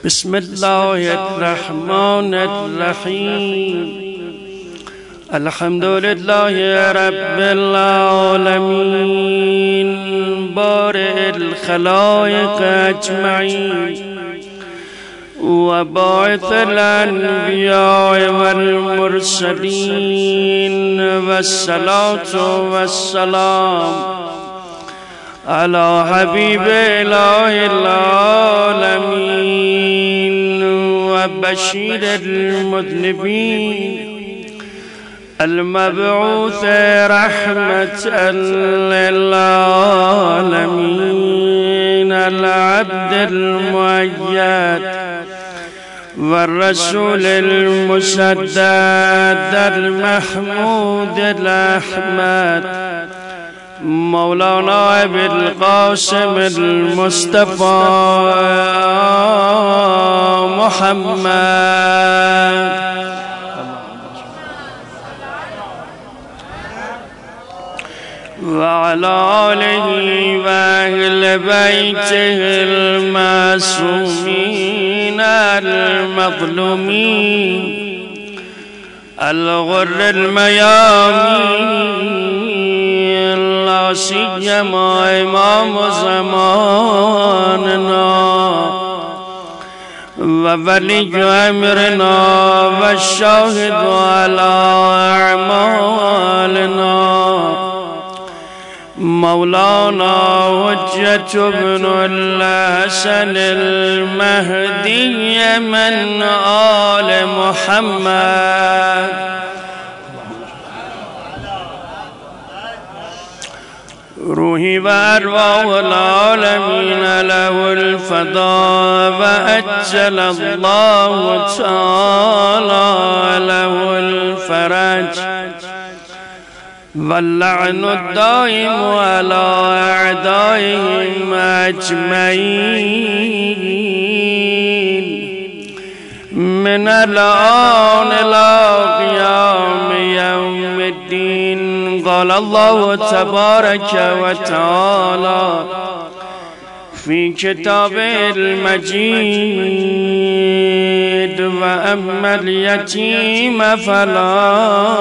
بسم الله الرحمن الرحیم. الحمد لله رب العالمین بارئ الخلائق اجمعین و باعث الانبیاء والمرسلین و الصلاة والسلام على حبیب اله العالمین و بشیر المذنبین المبعوث رحمة للعالمين العبد المؤيد والرسول المسدد المحمود الأحمد مولانا أبي القاسم المصطفى محمد وعلى آله وأهل بيته المعصومين المظلومين الغر الميامين لا سيما إمام زماننا وولي أمرنا والشاهد على أعمالنا مولانا حجة بن الحسن المهدي من آل محمد روحي وأرواح العالمين له الفداء وأجل الله تعالى له الفرج واللعن الدائم على أعدائهم أجمعين من الآن إلى قيام يوم الدين. قال الله تبارك وتعالى في كتابه المجيد وأما اليتيم فلا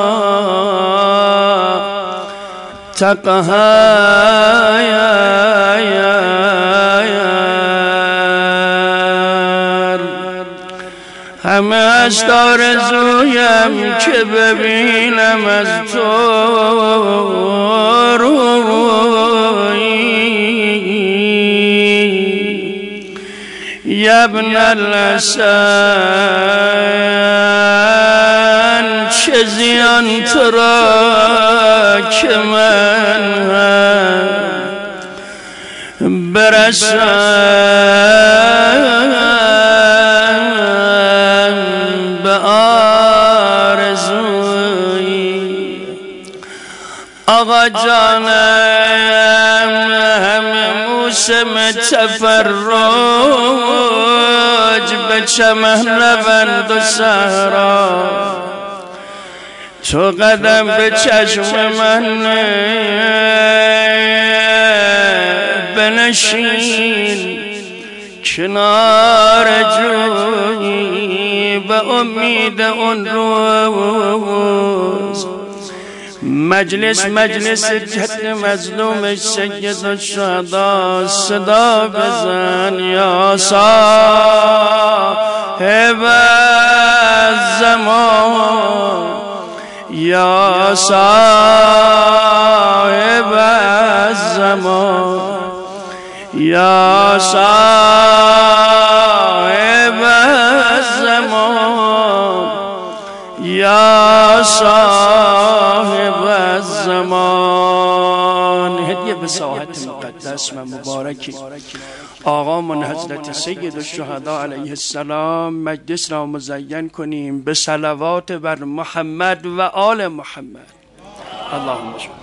تقهر. همه است آرزویم که ببینم از تو یا ابن الحسن چه زیان تو را که من برسم به آرزوی آقا جانم. همه موسم تفرج به چمن روند و صحرا تو قدم به چشم من بنشین کنار جویی به امید اون روز مجلس جد مظلوم سید الشهدا صدا بزن یا صاحب الزمان یا صاحب الزمان یا صاحب الزمان یا صاحب الزمان. هدیه به ساحت مقدس و مبارکی آقا من حضرت سید الشهدا علیه السلام مجلس را مزین کنیم به صلوات بر محمد و آل محمد. اللهم صل.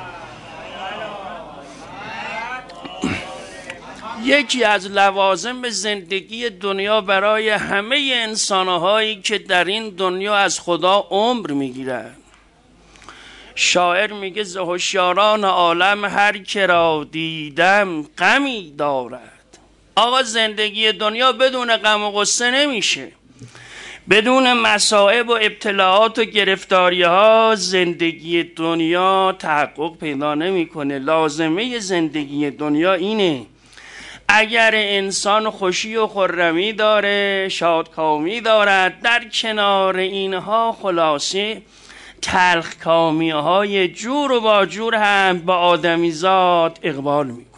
یکی از لوازم زندگی دنیا برای همه انسانهایی که در این دنیا از خدا عمر میگیرند شاعر میگه ز هوشیاران عالم هر که را دیدم غمی دارد. آقا زندگی دنیا بدون غم و غصه نمیشه. بدون مصائب و ابتلاعات و گرفتاری ها زندگی دنیا تحقق پیدا نمیکنه. لازمه زندگی دنیا اینه اگر انسان خوشی و خرمی داره، شادکامی دارد، در کنار اینها خلاصه تلخکامی های جور و با جور هم با آدمیزاد اقبال میکنه.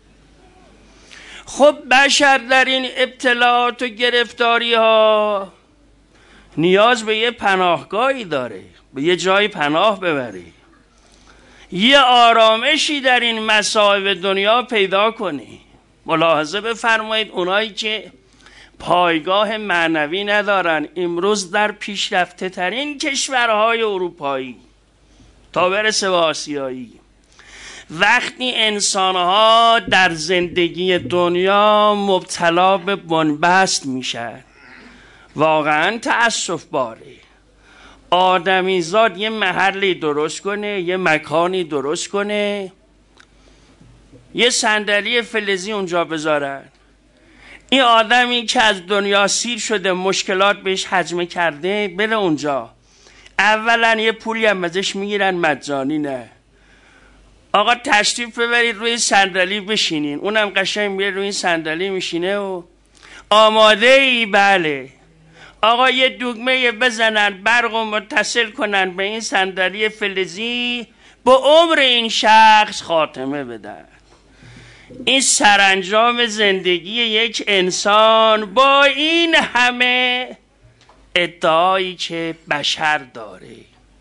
خب بشر در این ابتلاعات و گرفتاری ها نیاز به یه پناهگاهی داره، به یه جای پناه ببره، یه آرامشی در این مصائب دنیا پیدا کنه. ملاحظه بفرمایید اونایی که پایگاه معنوی ندارن امروز در پیشرفته ترین کشورهای اروپایی تا برسه به آسیایی، وقتی انسانها در زندگی دنیا مبتلا به بنبست میشن واقعا تأسف باره. آدمیزاد یه محلی درست کنه، یه مکانی درست کنه، یه صندلی فلزی اونجا بذارن، این آدمی که از دنیا سیر شده مشکلات بهش هجمه کرده بره اونجا، اولا یه پولی هم ازش میگیرن مجانی، نه آقا تشریف ببرید روی صندلی بشینین، اونم قشنگ میره روی صندلی میشینه و آماده ای؟ بله. آقا یه دگمه بزنن برق و متصل کنن به این صندلی فلزی، با عمر این شخص خاتمه بدن. این سرانجام زندگی یک انسان با این همه ادعایی که بشر داره.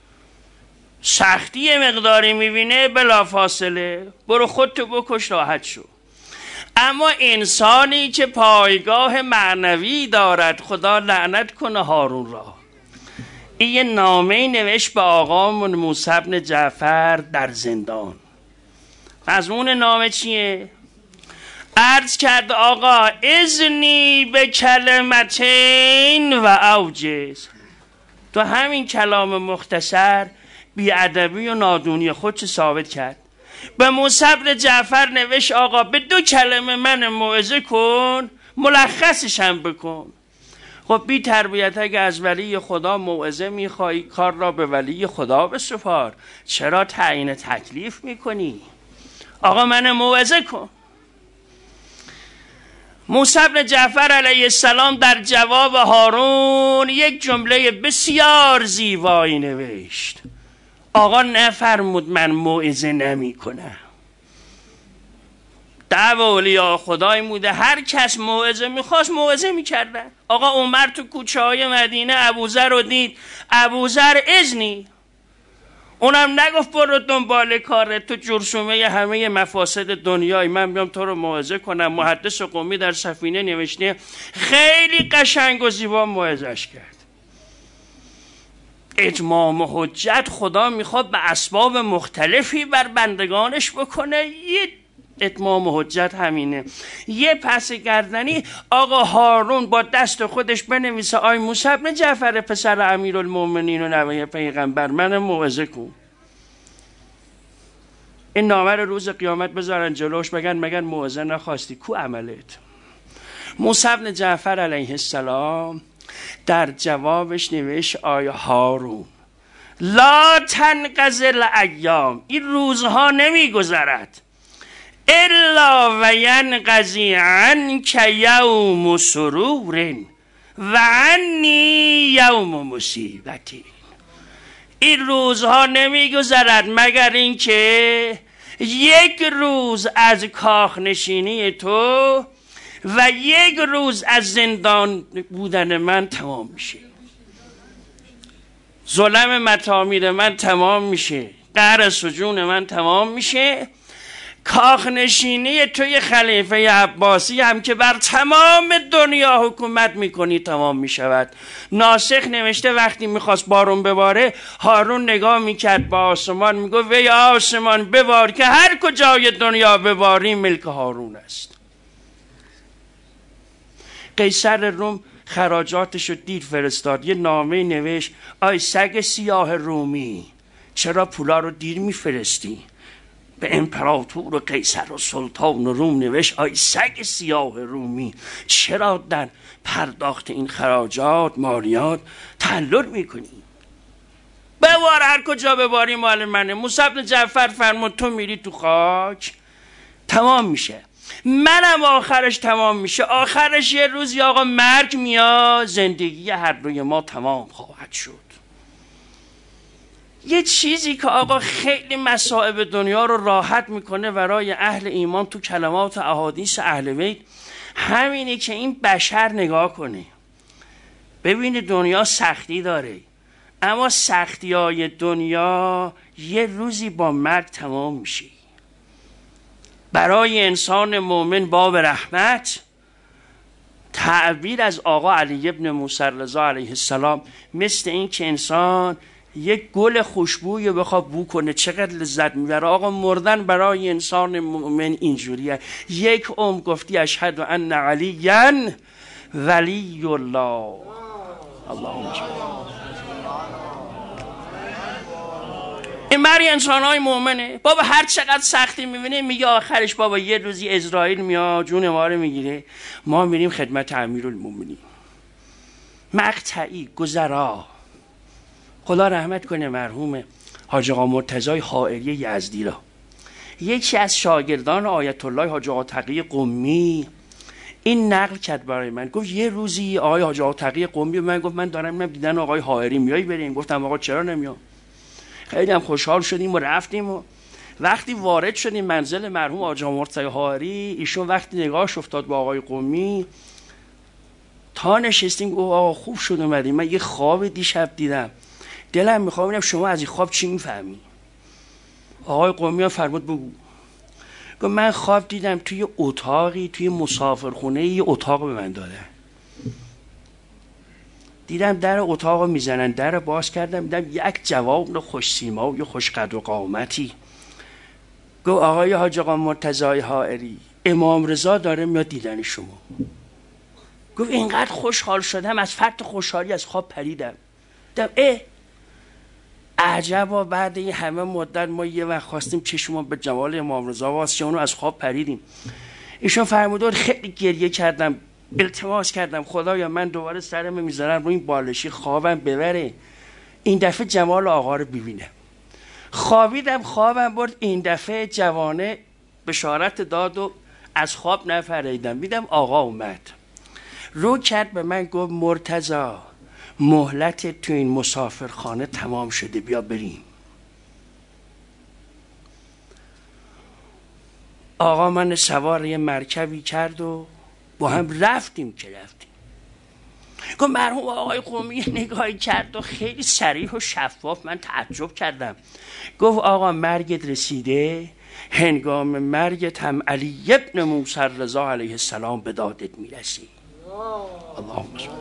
سختی مقداری میبینه بلافاصله برو خودتو بکش راحت شو. اما انسانی که پایگاه معنوی دارد، خدا لعنت کنه هارون را، این یه نامه نوشت به آقامون موسی بن جعفر در زندان. مضمون نامه چیه؟ عرض کرد آقا اذنی به کلمتین و اوجز، تو همین کلام مختصر بیادبی و نادونی خودش ثابت کرد. به موسی بن جعفر نوشت آقا به 2 کلمه من موعظه کن، ملخصش هم بکن. خب بی تربیت اگه از ولی خدا موعظه میخوای کار را به ولی خدا بسپار، چرا تعیین تکلیف میکنی؟ آقا من موعظه کن. موسی بن جعفر علیه السلام در جواب هارون یک جمله بسیار زیبایی نوشت. آقا نفرمود من موعظه نمی کنم. دعوه اولیاء خدای موده هر کس موعظه میخواست موعظه میکردن. آقا عمر تو کوچه های مدینه ابوذر رو دید، ابوذر اذنی، اونم نگفت برو دنبال کاره، تو جرثومه همه مفاسد دنیای من بیام تو رو موعظه کنم. محدث قمی در سفینه نوشته خیلی قشنگ و زیبا موعظه‌اش کرد. اتمام حجت خدا میخواد به اسباب مختلفی بر بندگانش بکنه، یه اتمام حجت همینه. یه پس گردنی آقا هارون با دست خودش بنویسه آی موسی بن جعفر پسر امیرالمومنین و نوه پیغمبر من موعظه کن. این نامه رو روز قیامت بذارن جلوش بگن مگن موعظه نخواستی، کو عملت؟ موسی بن جعفر علیه السلام در جوابش نوشت آی هارون لا تنقضی الایام، این روزها نمیگذرد الا و ینقضی عنک یوم سرور و عنی یوم مصیبت. این روزها نمیگذرد مگر اینکه یک روز از کاخ نشینی تو و یک روز از زندان بودن من تمام میشه، ظلم مطامیر من تمام میشه، قهر سجون من تمام میشه، کاخ نشینی توی خلیفه عباسی هم که بر تمام دنیا حکومت میکنی تمام میشود. ناسخ نوشته وقتی میخواست بارون بباره هارون نگاه میکرد با آسمان میگو وی آسمان ببار که هر کجای دنیا بباری ملک هارون است. قیصر روم خراجاتش رو دید فرستاد، یه نامه نوشت آی سگ سیاه رومی چرا پولا رو دیر میفرستی؟ به امپراتور و قیصر و سلطان و روم نوشت ای سگ سیاه رومی، چرا در پرداخت این خراجات مالیات تعلل میکنی؟ ببار، هر کجا بباری مال منه. موسی بن جعفر فرمود تو میری تو خاک تمام میشه، منم آخرش تمام میشه. آخرش یه روزی آقا مرگ میاد، زندگی هر دوی ما تمام خواهد شد. یه چیزی که آقا خیلی مصائب دنیا رو راحت میکنه برای اهل ایمان تو کلمات و احادیث اهل بیت همینه که این بشر نگاه کنه ببینه دنیا سختی داره، اما سختی های دنیا یه روزی با مرگ تمام میشه. برای انسان مومن باب رحمت، تعبیر از آقا علی ابن موسی رضا علیه السلام مثل این که انسان یک گل خوشبوی بخواد بو کنه چقدر لذت میبره. آقا مردن برای انسان مومن اینجوریه. یک عمر گفتی اشهد ان علیاً ولی الله. اللهم این مری انسان های مومنه. بابا هر چقدر سختی میبینه میگه آخرش بابا یه روزی اسرائیل میاد جون ما رو میگیره، ما میریم خدمت امیرالمومنین. مقطعی گذرا، خدا رحمت کنه مرحوم حاج آقا مرتضی حائری یزدی را، یکی از شاگردان آیت الله حاج آقا تقی قمی این نقل کرد برای من. گفت یه روزی آقای حاج آقا تقی قمی من گفت من دارم دیدن آقای حائری میای بریم؟ گفتم آقا چرا نمیام. خیلی هم خوشحال شدیم و رفتیم و وقتی وارد شدیم منزل مرحوم حاج آقا مرتضی حائری، ایشون وقتی نگاهش افتاد با آقای قمی تا نشستیم گفت آقا خوب شد اومدیم، من یه خواب دیشب دیدم دلم میخوام ببینم شما از این خواب چی میفهمی. آقای قمی فرمود بگو. گفت من خواب دیدم توی اتاقی توی مسافرخونه یه اتاق به من دادن، دیدم در اتاق رو میزنن، در باز کردم دیدم یک جوان خوش سیما و خوش قد و قامتی. گفت آقای حاج آقا مرتضی حائری امام رضا داره میاد دیدن شما. گفت اینقدر خوشحال شدم از فرط خوشحالی از خواب پریدم. دیدم عجبا بعد این همه مدت ما یه وقت خواستیم چشمون به جمال امام رضا واسه اونو از خواب پریدیم. ایشون فرمود خیلی گریه کردم، التماس کردم خدایا من دوباره سرم میذارم روی این بالشی خوابم ببره، این دفعه جمال آقا رو ببینم. خوابیدم، خوابم برد، این دفعه جوانه بشارت داد و از خواب نفریدم. دیدم آقا اومد، رو کرد به من گفت مرتضی مهلت تو این مسافرخانه تمام شده، بیا بریم. آقا من سوار یه مرکبی کرد و با هم رفتیم. گفت مرحوم آقای قمی نگاهی کرد و خیلی صریح و شفاف، من تعجب کردم. گفت آقا مرگت رسیده، هنگام مرگت هم علی ابن موسی رضا علیه السلام به دادت میرسی. اللهم صل.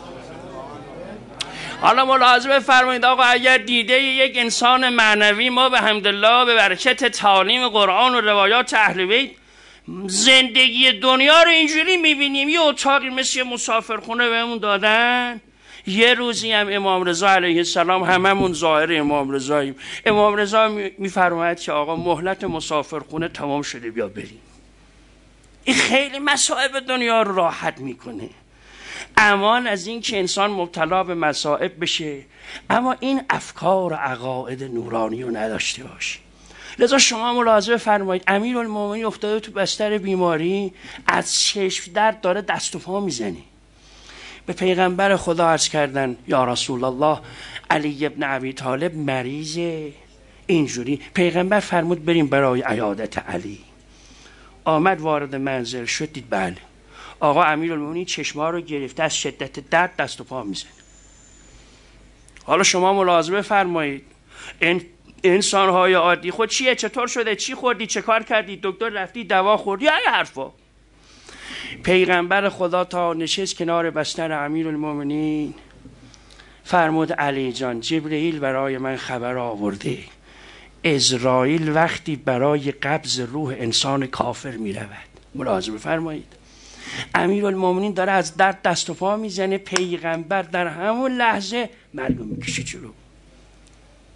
حالا ملاحظه بفرمایید آقا اگر دیده یک انسان معنوی ما به حمدالله به برکت تعالیم قرآن و روایات اهل بیت زندگی دنیا رو اینجوری میبینیم یه اتاقی مثل مسافرخونه بهمون دادن، یه روزی هم امام رضا علیه السلام هممون ظاهر امام رضاییم، امام رضا میفرماید که آقا مهلت مسافرخونه تمام شده بیا بریم. این خیلی مصائب دنیا رو راحت میکنه. امان از این که انسان مبتلا به مصائب بشه اما این افکار و عقاید نورانی رو نداشته باشه. لذا شما ملاحظه فرمایید امیرالمومنین افتاده تو بستر بیماری، از چشم درد داره دست و پا میزنه. به پیغمبر خدا عرض کردن یا رسول الله علی ابن ابی طالب مریضه اینجوری. پیغمبر فرمود بریم برای عیادت علی. آمد وارد منزل شد، دید بله آقا امیرالمومنین چشما رو گرفته از شدت درد دست و پا میزنه. حالا شما ملاحظه فرمایید انسان‌های عادی خود چیه، چطور شده، چی خوردی، چه کار کردی، دکتر رفتی، دوا خوردی، یا حرفا. پیغمبر خدا تا نشست کنار بستر امیرالمومنین فرمود علی جان جبرئیل برای من خبر آورده عزراییل وقتی برای قبض روح انسان کافر می رود. ملاحظه بفرمایید امیرالمومنین داره از درد دست و پا میزنه، پیغمبر در همون لحظه مرگو میکشه جلو.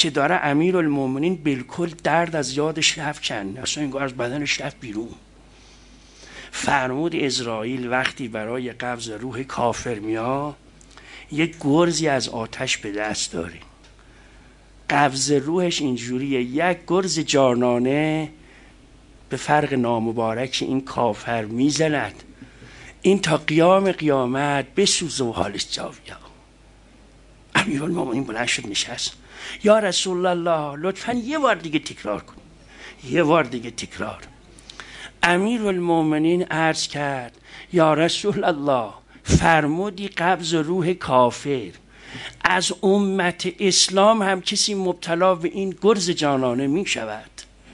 که داره امیرالمومنین بالکل درد از یادش رفت کن، اصلا انگار از بدنش رفت بیرون. فرمود اسرائیل وقتی برای قبض روح کافر میاد یک گرزی از آتش به دست داره. قبض روحش اینجوریه، یک گرز جانانه به فرق نامبارک این کافر میزند، این تا قیام قیامت بسوزه و حالش جا بیاد. امیرالمومنین بلند شد نشست. یا رسول الله لطفاً یه بار دیگه تکرار کن، یه بار دیگه تکرار. امیرالمومنین عرض کرد یا رسول الله فرمودی قبض روح کافر، از امت اسلام هم کسی مبتلا به این گرز جانانه می شود؟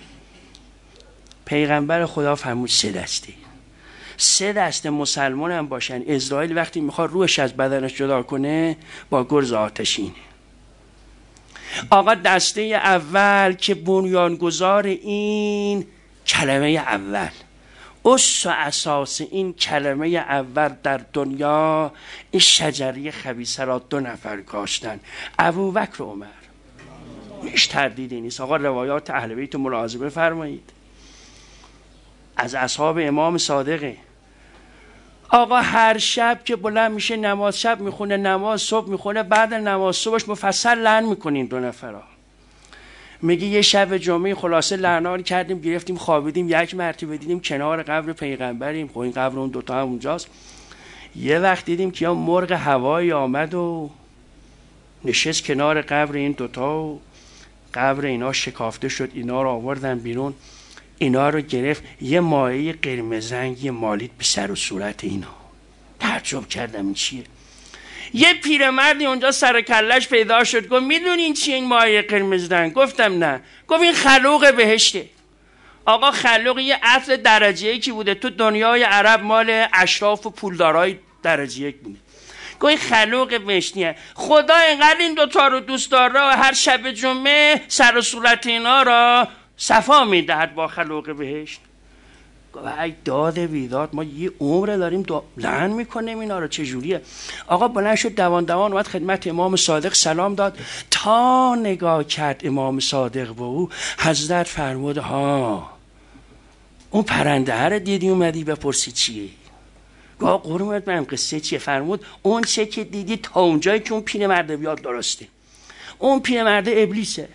پیغمبر خدا فرمود سه دسته مسلمان هم باشن، اسرائیل وقتی میخواد روحش از بدنش جدا کنه با گرز آتشینه. آقا دسته اول که بنیانگذار این کلمه اول، اس و اساس این کلمه اول در دنیا، این شجره خبیثه را 2 نفر کاشتن، ابوبکر و عمر. هیچ تردیدی نیست. آقا روایات اهل بیت ملاحظه بفرمایید، از اصحاب امام صادقه. آقا هر شب که بلند میشه نماز شب میخونه، نماز صبح میخونه، بعد نماز صبحش مفصل لعن میکنین 2 نفرها. میگه یه شب جمعه خلاصه لعنا کردیم، گرفتیم خوابیدیم، یک مرتبه دیدیم کنار قبر پیغمبریم، خب این قبر اون 2 تا هم اونجاست. یه وقت دیدیم که یا مرغ هوایی آمد و نشست کنار قبر این 2 تا و قبر اینا شکافته شد، اینا رو آوردن بیرون، اینا رو گرفت، یه مایه قرمز رنگی مالید به سر و صورت اینا. تعجب کردم این چیه؟ یه پیرمردی اونجا سر کلش پیدا شد، گفت میدونین چیه این مایه قرمز رنگ؟ گفتم نه. گفت این خلوق بهشته. آقا خلوق یه عطر درجه 1 بوده، تو دنیای عرب مال اشراف و پولدارای درجه 1 بوده. گفت این خلوق بهشتیه. خدا اینقدر این 2 تا رو دوست داره و هر شب جمعه سر و صورت اینا را صفا میدهد با خلوق بهشت. ای داد بیداد، ما یه عمر داریم لعن میکنیم اینا رو، چجوریه؟ آقا بلند شد دوان اومد خدمت امام صادق سلام داد. تا نگاه کرد امام صادق به او، حضرت فرمود ها اون پرنده ها رو دیدی اومدی بپرسی چیه؟ گاه قرمت برم قصه چیه؟ فرمود اون چه که دیدی تا اونجایی که اون پیرمرده بیاد درسته. اون پیرمرده ابلیسه،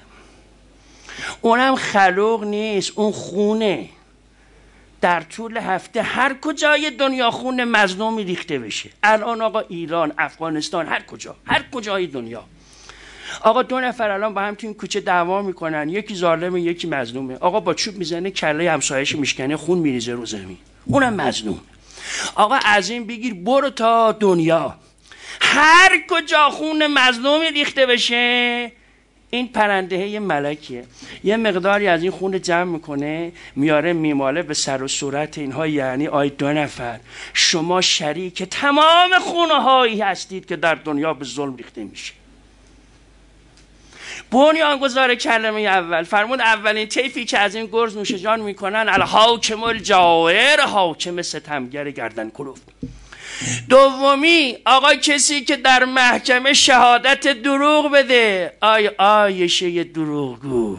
اونم خلوق نیست، اون خونه. در طول هفته هر کجای دنیا خون مظلومی ریخته بشه. الان آقا ایران، افغانستان، هر کجای دنیا. آقا 2 نفر الان با هم تو این کوچه دعوا میکنن، یکی ظالمه یکی مظلومه. آقا با چوب میزنه کله همسایه‌اش میشکنه، خون میریزه رو زمین، اونم مظلوم. آقا از این بگیر برو تا دنیا، هر کجا خون مظلومی ریخته بشه این پرنده یه ملکیه، یه مقداری از این خون جمع میکنه میاره میماله به سر و صورت اینها. یعنی آی 2 نفر شما شریک تمام خونه هایی هستید که در دنیا به ظلم ریخته میشه. بنیانگذار کلمه اول فرمود اولین طیفی که از این گرز نوش جان میکنن الحاکم الجائر، حاکم ستمگر گردن کلفت. دومی آقا کسی که در محکمه شهادت دروغ بده. عایشه دروغگو.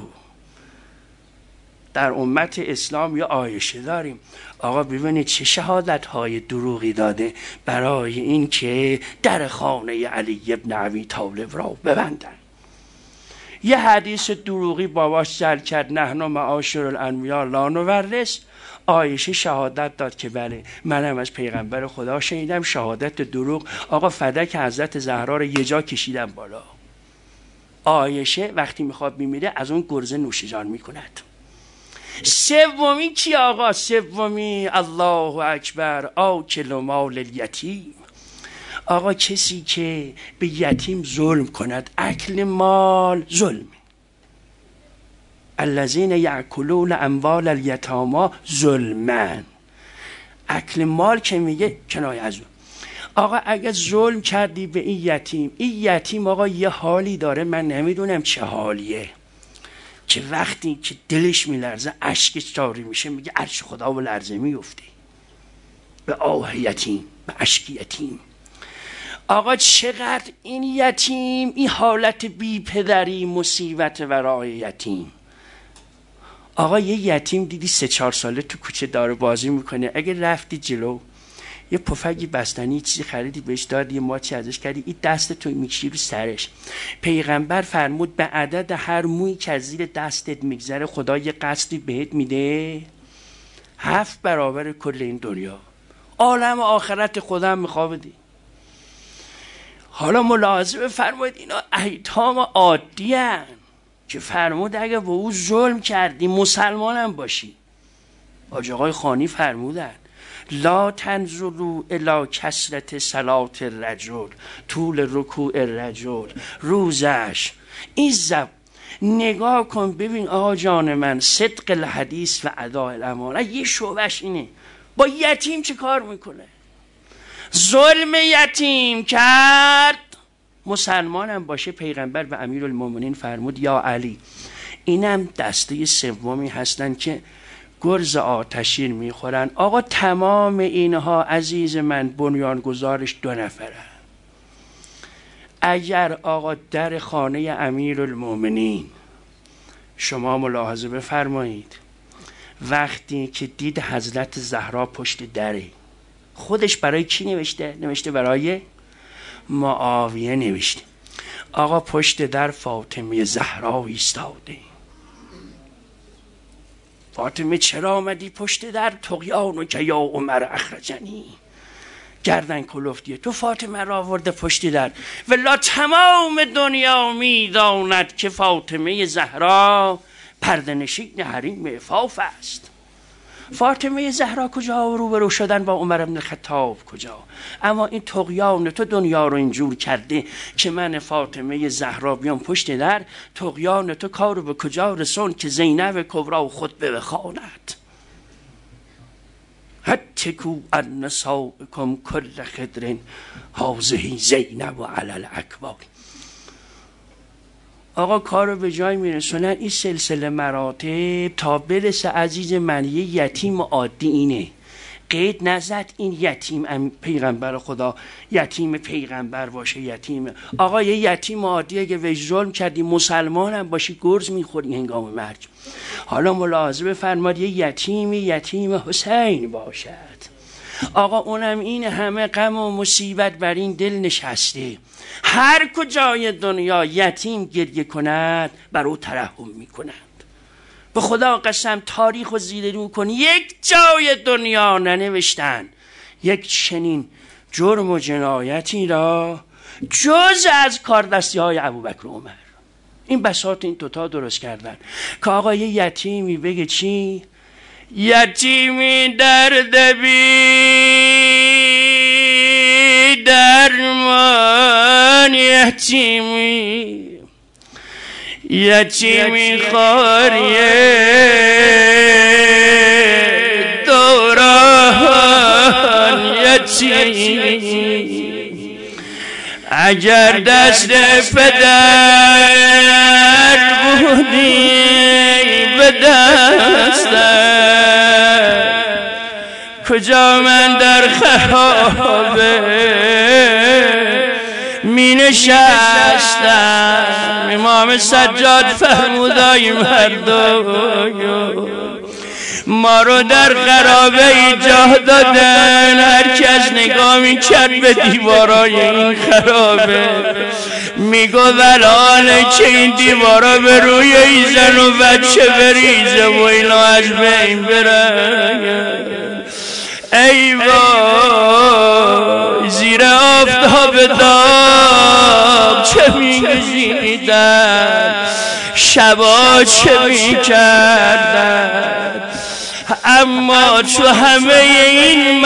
در امت اسلام یا عایشه داریم. آقا ببینید چه شهادت های دروغی داده برای این که در خانه علی ابن ابی طالب را ببندن. یه حدیث دروغی باباش جل کرد، نحن معاشر الانبیاء لا نورث. عایشه شهادت داد که بله منم از پیغمبر خدا شنیدم شهادت دروغ. آقا فدک حضرت زهرا رو یه جا کشیدم بالا. عایشه وقتی میخواد میمیره از اون گرزه نوش جان میکند. سومی کی آقا؟ سومی الله اکبر آکل مال الیتیم. آقا کسی که به یتیم ظلم کند، اکل مال ظلم. الذین یأکلون اموال الیتامی ظلما. اکل مال که میگه کنایه از اون. آقا اگه ظلم کردی به این یتیم، این یتیم آقا یه حالی داره من نمیدونم چه حالیه، که وقتی که دلش میلرزه اشکش جاری میشه، میگه عرش خدا و لرزه میفته به آه یتیم، به اشک یتیم. آقا چقدر این یتیم، این حالت بی پدری مصیبت ورای یتیم. آقا یه یتیم دیدی 3-4 ساله تو کوچه داره بازی میکنه، اگه رفتی جلو یه پفکی بستنی چیزی خریدی بهش دادی، یه ماچی ازش کردی، این دست تو میکشی رو سرش. پیغمبر فرمود به عدد هر مویی که از زیر دستت میگذره خدا یه قسطی بهت میده 7 برابر کل این دنیا. عالم آخرت خدا هم میخواه بدی. حالا ملاحظه بفرمایید اینا ایتام عادی هن که فرمود اگه به او ظلم کردی مسلمان هم باشی. حاج آقای خانی فرمودن لا تنظروا الی کثرت صلات الرجل طول رکوع الرجل، روزش این نگاه کن ببین آقا جان من صدق الحدیث و اداء الامانه. یه شعبش اینه با یتیم چه کار میکنه. ظلم یتیم کرد مسلمانم باشه، پیغمبر و امیرالمومنین فرمود یا علی اینم دسته سومی هستن که گرز آتشین میخورن. آقا تمام اینها عزیز من بنیانگذارش 2 نفره. اگر آقا در خانه امیرالمومنین شما ملاحظه بفرمایید وقتی که دید حضرت زهرا پشت دره، خودش برای کی نوشته؟ نوشته برای معاویه نوشته. آقا پشت در فاطمه زهرا ایستاده. فاطمه چرا آمدی پشت در؟ طغیانو که یا عمر اخرجنی، گردن کلفتیه تو فاطمه را آورده پشت در. ولا تمام دنیا میداند که فاطمه زهرا پرده‌نشین حریم عفاف است. فاطمه زهرا کجا و روبرو شدن با عمر بن الخطاب کجا؟ اما این طغیان تو دنیا رو اینجور کرده که من فاطمه زهرا بیام پشت در، طغیان تو کارو به کجا رسون که زینب کبرا و خطبه بخواند. هتکو النسائکم کل خدر هذه زینب و علی الاکبار. آقا کار رو به جای میرسونن. این سلسله مراتب تا برسه عزیز من یه یتیم عادی اینه. قید نزد این یتیم پیغمبر خدا یتیم پیغمبر باشه. یتیم آقا یه یتیم عادی اگه وی ظلم کردی مسلمان هم باشی گرز میخوری هنگام مرگ. حالا ملاحظه بفرمایید یه یتیم حسین باشد. آقا اونم این همه غم و مصیبت بر این دل نشسته، هر کجای دنیا یتیم گریه کند بر او ترحم میکنند. به خدا قسم تاریخ و زیر رو کن یک جای دنیا ننوشتن یک چنین جرم و جنایتی را جز از کاردستی های ابوبکر و عمر. این بساط این دوتا درست کردن که آقا یه یتیمی بگه چی؟ یتیمی درد بی درمان، یتیمی خاریه دوران، یتیمی اگر دست پدر بودی به دستم، کجا من در خراب می نشستم. امام سجاد فرمودای مردم ما رو در خرابه ای جا دادن، هر کس نگاه می کرد به دیوارای این خرابه میگو ولانه که این دیوارا به روی ای زن و بچه بریزه و اینا از بین برن. ای وای زیر آفتاب داغ چه میگذیدن، شبا چه میکردن. اما تو همه این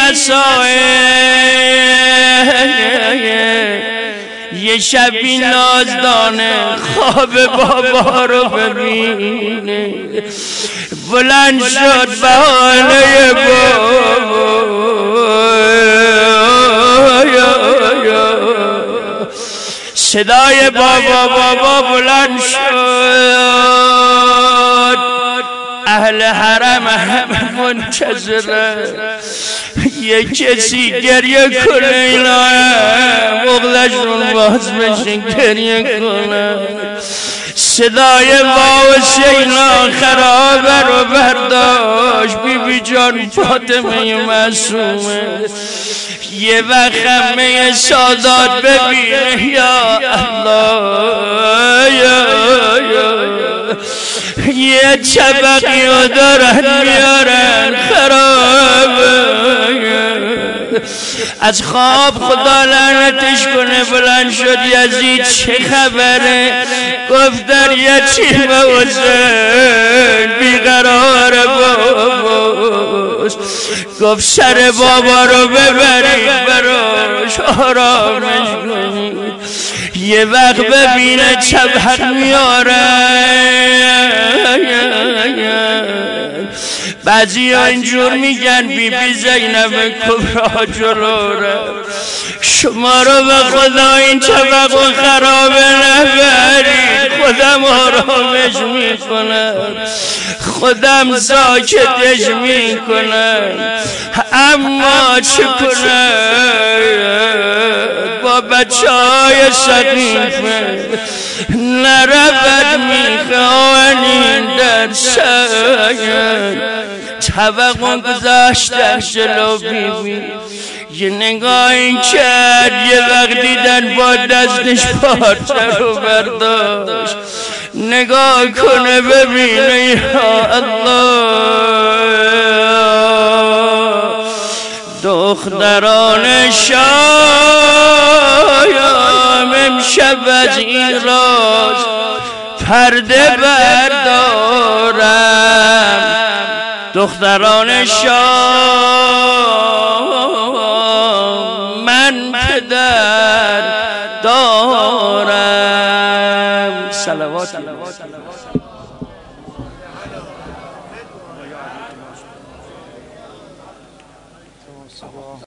مسائل یه شبی نازدانه خواب بابا رو ببینه، بلند شد بهانه بابا، صدای بابا بلند شد. اهل حرم همه منتظره، یه کسی گریه کنه اینا مغل بغضشون باز بشه گریه کنن. صدای واو شینا خرابه رو برداشت بی جان فاطمه معصومه. یه وقت همه سادات ببینه یا الله یه طبقی رو دارن میارن خرابه. از خواب خدا لعنتش کنه بلند شد یزید چه خبره؟ گفت در یتیم حسین بیقرار باباست. گفت سر بابا رو ببرید براش آرامش کنید. یه وقت ببینه طبق میاره. بعضی ها اینجور میگن بی بی زینب کبرا جلو رفت. شما رو به خدا این طبق و خرابه نبرید. خودم آرامش میکنم، خودم ساکتش میکنم. اما چه کنم با بچه های سقیفه نرود میخوانین در ساید. طبق گذاشتن جلو بیبی یه نگاهی کرد. یه وقت دیدن با دستش پارچه رو برداشت. نگاه کنه ببینه یا الله دختران شایم امشب از این راز پرده بردارم. دختران شام من پدر دارم. صلوات